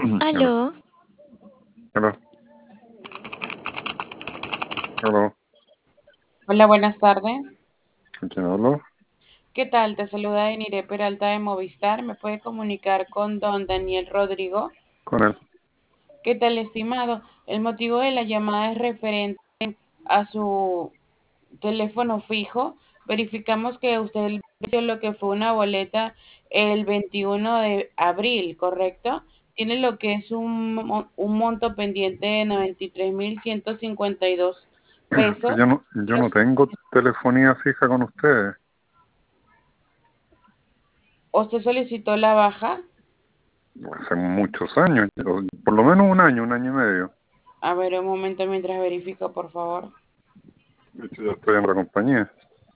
Hello. Aló, Hello. Hello. Hola, buenas tardes. ¿Con quién hablo? ¿Qué tal? Te saluda Enire Peralta de Movistar. ¿Me puede comunicar con don Daniel Rodrigo? Con él. ¿Qué tal, estimado? El motivo de la llamada es referente a su teléfono fijo. Verificamos que usted venció lo que fue una boleta el 21 de abril, ¿correcto? Tiene lo que es un monto pendiente de 93.152 Que pesos. yo no tengo telefonía fija con ustedes. ¿Usted solicitó la baja? Hace muchos años. Por lo menos un año y medio. A ver, un momento mientras verifico, por favor. De hecho, ya estoy en la compañía.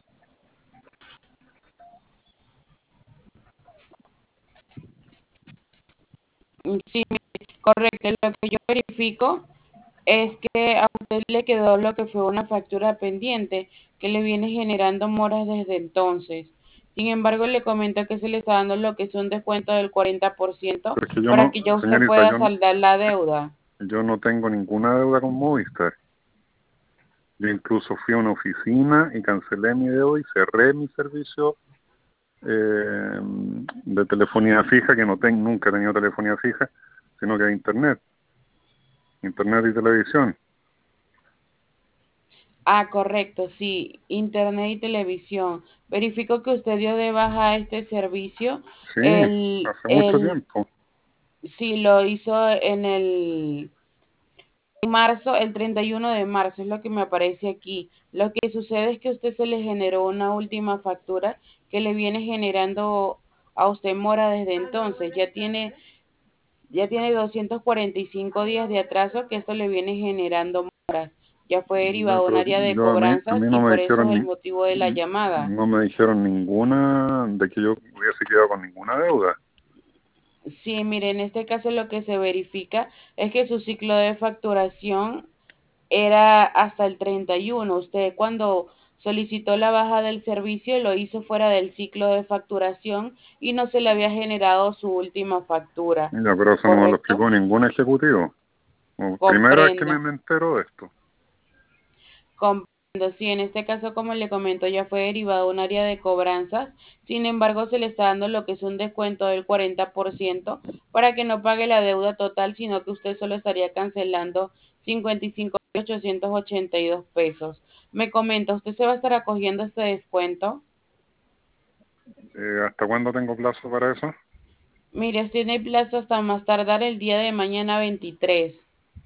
Sí, correcto. Lo que yo verifico es que a usted le quedó lo que fue una factura pendiente que le viene generando moras desde entonces. Sin embargo, le comento que se le está dando lo que es un descuento del 40% Pero es que yo para no, que ya usted señorita, pueda saldar la deuda. yo no tengo ninguna deuda con Movistar. Yo incluso fui a una oficina y cancelé mi deuda y cerré mi servicio de telefonía fija, que nunca he tenido telefonía fija, sino que de internet y televisión. Ah, correcto, sí, internet y televisión. Verifico que usted dio de baja este servicio Sí, el, hace mucho el tiempo. Sí, lo hizo en marzo, el 31 de marzo, es lo que me aparece aquí. Lo que sucede es que a usted se le generó una última factura que le viene generando a usted mora desde entonces. Ya tiene 245 días de atraso que esto le viene generando moras. Ya fue derivado a un Pero área de a cobranzas mí y no me por eso es dijeron el motivo de la llamada. no me dijeron ninguna de que yo hubiese quedado con ninguna deuda. Sí, mire, en este caso lo que se verifica es que su ciclo de facturación era hasta el 31. Usted cuando solicitó la baja del servicio lo hizo fuera del ciclo de facturación y no se le había generado su última factura, Ya, pero eso no me lo ¿correcto? explicó ningún ejecutivo. Primera vez que Comprendo. me entero de esto. Comprendo. Sí, en este caso, como le comento, ya fue derivado a un área de cobranzas. Sin embargo, se le está dando lo que es un descuento del 40% para que no pague la deuda total, sino que usted solo estaría cancelando 55.882 pesos. Me comenta, ¿usted se va a estar acogiendo a este descuento? ¿Hasta cuándo tengo plazo para eso? Mire, tiene plazo hasta más tardar el día de mañana 23.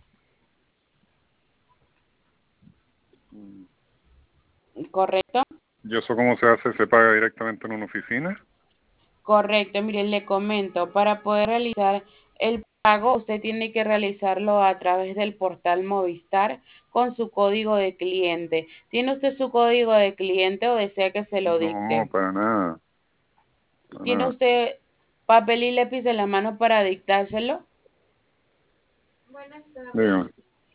¿Correcto? ¿Y eso cómo se hace? ¿Se paga directamente en una oficina? Correcto, mire, le comento, para poder realizar el pago, usted tiene que realizarlo a través del portal Movistar con su código de cliente. ¿Tiene usted su código de cliente o desea que se lo No, dicte? para nada. Para ¿Tiene nada. usted papel y lápiz en la mano para dictárselo? buenas Dígame. tardes.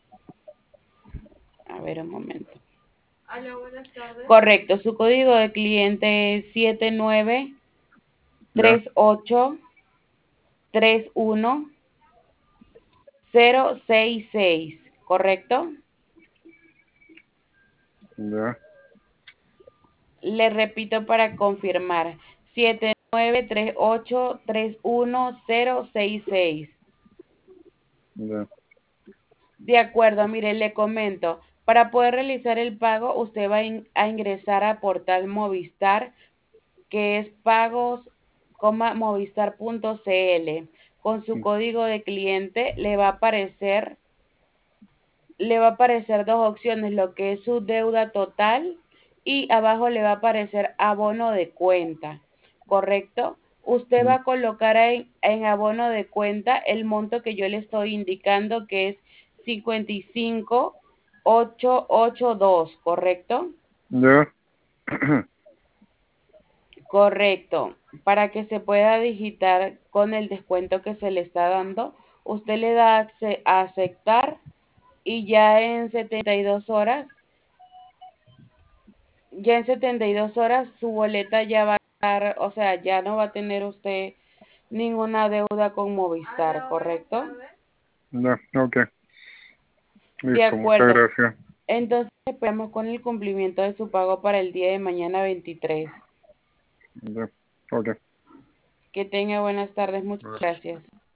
A ver, un momento. Hola, buenas tardes. Correcto, su código de cliente es ¿Ya? 7938311066, ¿correcto? ¿Ya? Le repito para confirmar, 7938311066. ¿Ya? De acuerdo, mire, le comento. Para poder realizar el pago, usted va a ingresar a portal Movistar, que es pagos.movistar.cl. Con su código de cliente le va a aparecer dos opciones, lo que es su deuda total y abajo le va a aparecer abono de cuenta, ¿correcto? Usted va a colocar en abono de cuenta el monto que yo le estoy indicando, que es 55.882, ¿correcto? ¿Ya? Correcto. Para que se pueda digitar con el descuento que se le está dando, usted le da a aceptar y ya en 72 horas su boleta ya va a estar, o sea, ya no va a tener usted Ninguna deuda con Movistar, ¿correcto? Ya, ok. De Listo, muchas acuerdo. gracias. Entonces esperamos con el cumplimiento de su pago para el día de mañana 23. Ya, ok. Que tenga buenas tardes. Muchas gracias.